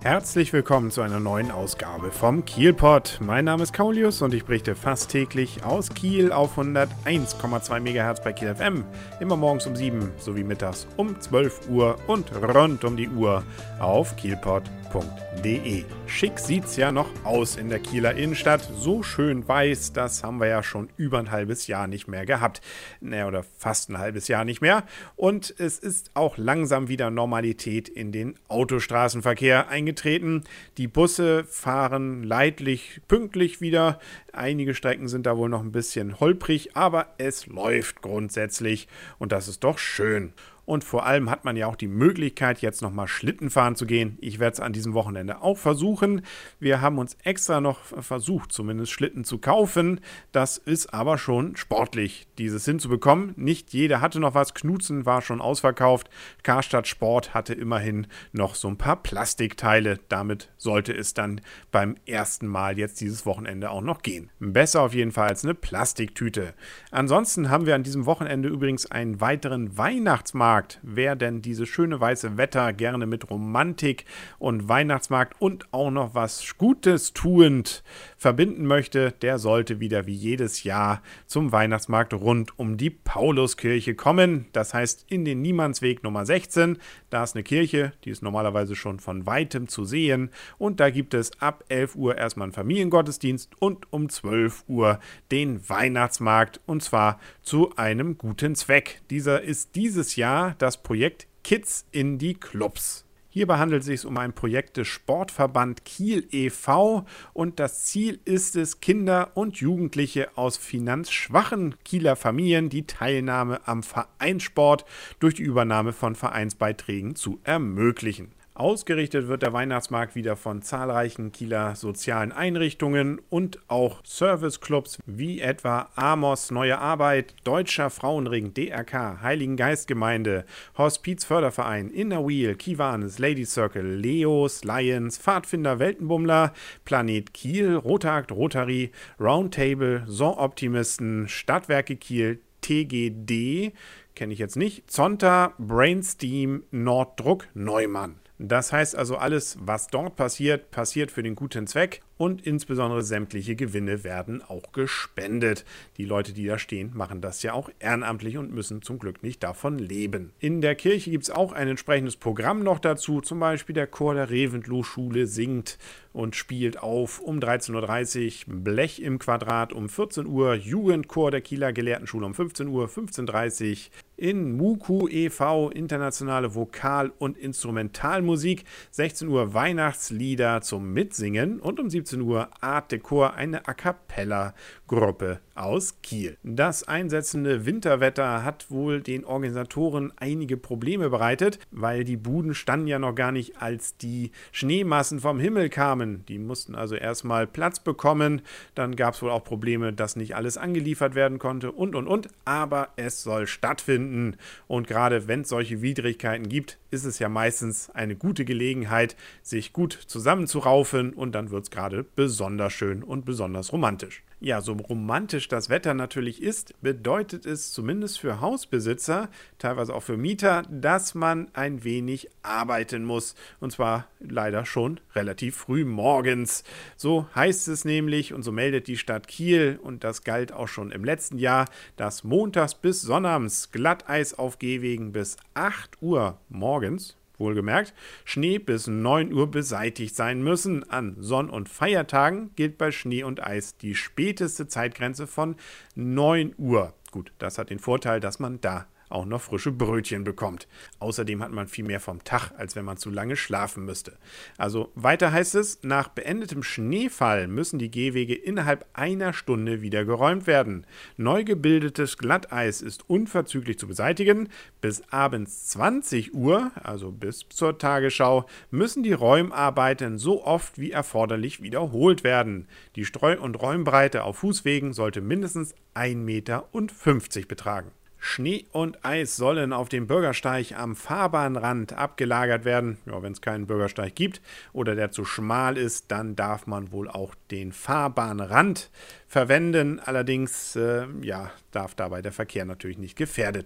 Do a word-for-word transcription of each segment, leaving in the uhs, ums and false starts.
Herzlich willkommen zu einer neuen Ausgabe vom Kielpot. Mein Name ist Kaulius und ich berichte fast täglich aus Kiel auf hunderteins Komma zwei Megahertz bei Kiel F M. Immer morgens um sieben sowie mittags um zwölf Uhr und rund um die Uhr auf kielpot punkt de. Schick sieht's ja noch aus in der Kieler Innenstadt. So schön weiß, das haben wir ja schon über ein halbes Jahr nicht mehr gehabt. Naja, oder fast ein halbes Jahr nicht mehr. Und es ist auch langsam wieder Normalität in den Autostraßenverkehr eingetreten. Die Busse fahren leidlich pünktlich wieder. Einige Strecken sind da wohl noch ein bisschen holprig, aber es läuft grundsätzlich und das ist doch schön. Und vor allem hat man ja auch die Möglichkeit, jetzt nochmal Schlitten fahren zu gehen. Ich werde es an diesem Wochenende auch versuchen. Wir haben uns extra noch versucht, zumindest Schlitten zu kaufen. Das ist aber schon sportlich, dieses hinzubekommen. Nicht jeder hatte noch was. Knutzen war schon ausverkauft. Karstadt Sport hatte immerhin noch so ein paar Plastikteile. Damit sollte es dann beim ersten Mal jetzt dieses Wochenende auch noch gehen. Besser auf jeden Fall als eine Plastiktüte. Ansonsten haben wir an diesem Wochenende übrigens einen weiteren Weihnachtsmarkt. Wer denn dieses schöne weiße Wetter gerne mit Romantik und Weihnachtsmarkt und auch noch was Gutes tuend verbinden möchte, der sollte wieder wie jedes Jahr zum Weihnachtsmarkt rund um die Pauluskirche kommen. Das heißt in den Niemandsweg Nummer sechzehn. Da ist eine Kirche, die ist normalerweise schon von weitem zu sehen. Und da gibt es ab elf Uhr erstmal einen Familiengottesdienst und um zwölf Uhr den Weihnachtsmarkt. Und zwar zu einem guten Zweck. Dieser ist dieses Jahr das Projekt Kids in die Clubs. Hierbei handelt es sich um ein Projekt des Sportverband Kiel e V und das Ziel ist es, Kinder und Jugendliche aus finanzschwachen Kieler Familien die Teilnahme am Vereinssport durch die Übernahme von Vereinsbeiträgen zu ermöglichen. Ausgerichtet wird der Weihnachtsmarkt wieder von zahlreichen Kieler sozialen Einrichtungen und auch Serviceclubs wie etwa Amos Neue Arbeit, Deutscher Frauenring, D R K, Heiligen Geistgemeinde, Hospizförderverein, Inner Wheel, Kiwanis, Lady Circle, Leos, Lions, Pfadfinder, Weltenbummler, Planet Kiel, Rotakt, Rotary, Roundtable, Son-Optimisten, Stadtwerke Kiel, T G D, kenne ich jetzt nicht, Zonta, Brainsteam, Norddruck, Neumann. Das heißt also, alles, was dort passiert, passiert für den guten Zweck und insbesondere sämtliche Gewinne werden auch gespendet. Die Leute, die da stehen, machen das ja auch ehrenamtlich und müssen zum Glück nicht davon leben. In der Kirche gibt es auch ein entsprechendes Programm noch dazu. Zum Beispiel der Chor der Reventlow-Schule singt und spielt auf um dreizehn Uhr dreißig, Blech im Quadrat um vierzehn Uhr, Jugendchor der Kieler Gelehrtenschule um fünfzehn Uhr, fünfzehn Uhr dreißig, in Muku e V internationale Vokal- und Instrumentalmusik, sechzehn Uhr Weihnachtslieder zum Mitsingen und um siebzehn Uhr Art Decor, eine A-Cappella-Gruppe aus Kiel. Das einsetzende Winterwetter hat wohl den Organisatoren einige Probleme bereitet, weil die Buden standen ja noch gar nicht, als die Schneemassen vom Himmel kamen. Die mussten also erstmal Platz bekommen, dann gab es wohl auch Probleme, dass nicht alles angeliefert werden konnte und und und, aber es soll stattfinden und gerade wenn es solche Widrigkeiten gibt, ist es ja meistens eine gute Gelegenheit, sich gut zusammenzuraufen und dann wird es gerade besonders schön und besonders romantisch. Ja, so romantisch das Wetter natürlich ist, bedeutet es zumindest für Hausbesitzer, teilweise auch für Mieter, dass man ein wenig arbeiten muss. Und zwar leider schon relativ früh morgens. So heißt es nämlich und so meldet die Stadt Kiel, und das galt auch schon im letzten Jahr, dass montags bis sonnabends Glatteis auf Gehwegen bis acht Uhr morgens, wohlgemerkt, Schnee bis neun Uhr beseitigt sein müssen. An Sonn- und Feiertagen gilt bei Schnee und Eis die späteste Zeitgrenze von neun Uhr. Gut, das hat den Vorteil, dass man da auch noch frische Brötchen bekommt. Außerdem hat man viel mehr vom Tag, als wenn man zu lange schlafen müsste. Also weiter heißt es, nach beendetem Schneefall müssen die Gehwege innerhalb einer Stunde wieder geräumt werden. Neu gebildetes Glatteis ist unverzüglich zu beseitigen. Bis abends zwanzig Uhr, also bis zur Tagesschau, müssen die Räumarbeiten so oft wie erforderlich wiederholt werden. Die Streu- und Räumbreite auf Fußwegen sollte mindestens ein Meter fünfzig betragen. Schnee und Eis sollen auf dem Bürgersteig am Fahrbahnrand abgelagert werden. Ja, wenn es keinen Bürgersteig gibt oder der zu schmal ist, dann darf man wohl auch den Fahrbahnrand verwenden. Allerdings äh, ja, darf dabei der Verkehr natürlich nicht gefährdet werden.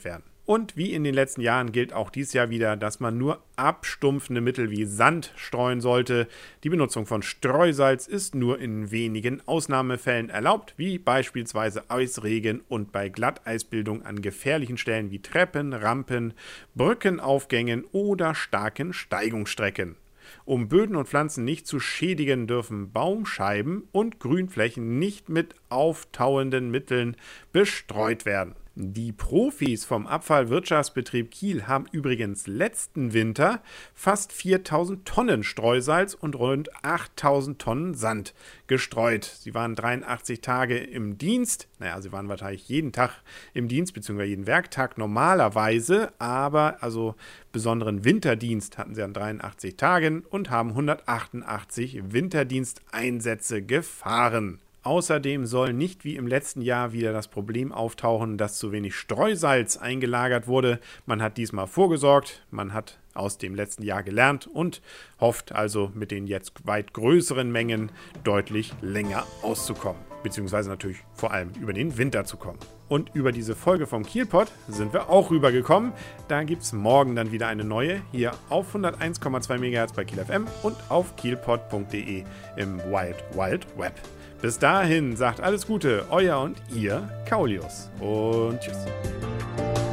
Und wie in den letzten Jahren gilt auch dieses Jahr wieder, dass man nur abstumpfende Mittel wie Sand streuen sollte. Die Benutzung von Streusalz ist nur in wenigen Ausnahmefällen erlaubt, wie beispielsweise Eisregen und bei Glatteisbildung an gefährlichen Stellen wie Treppen, Rampen, Brückenaufgängen oder starken Steigungsstrecken. Um Böden und Pflanzen nicht zu schädigen, dürfen Baumscheiben und Grünflächen nicht mit auftauenden Mitteln bestreut werden. Die Profis vom Abfallwirtschaftsbetrieb Kiel haben übrigens letzten Winter fast viertausend Tonnen Streusalz und rund achttausend Tonnen Sand gestreut. Sie waren dreiundachtzig Tage im Dienst. Naja, sie waren wahrscheinlich jeden Tag im Dienst, beziehungsweise jeden Werktag normalerweise, aber also besonderen Winterdienst hatten sie an dreiundachtzig Tagen und haben hundertachtundachtzig Winterdiensteinsätze gefahren. Außerdem soll nicht wie im letzten Jahr wieder das Problem auftauchen, dass zu wenig Streusalz eingelagert wurde. Man hat diesmal vorgesorgt, man hat aus dem letzten Jahr gelernt und hofft also mit den jetzt weit größeren Mengen deutlich länger auszukommen. Beziehungsweise natürlich vor allem über den Winter zu kommen. Und über diese Folge vom Kielpot sind wir auch rübergekommen. Da gibt es morgen dann wieder eine neue, hier auf hunderteins Komma zwei Megahertz bei Kiel F M und auf kielpot punkt de im Wild Wild Web. Bis dahin sagt alles Gute, euer und ihr Kaulius und tschüss.